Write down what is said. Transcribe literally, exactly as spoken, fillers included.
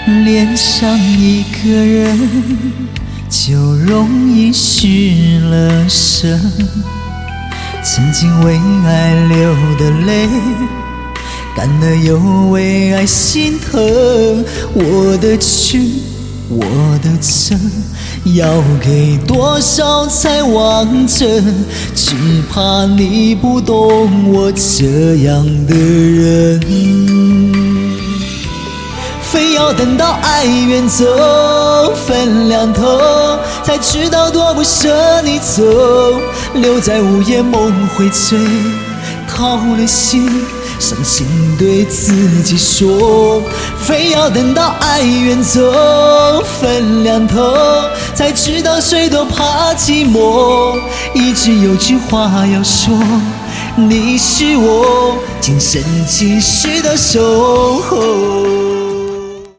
恋上一个人，就容易失了神。曾经为爱流的泪，干了又为爱心疼。我的痴，我的真，要给多少才完整？只怕你不懂我这样的人。非要等到爱远走，分两头，才知道多不舍你走。留在午夜梦回醉，掏了心，伤心对自己说。非要等到爱远走，分两头，才知道谁都怕寂寞。一直有句话要说，你是我今生今世的守候。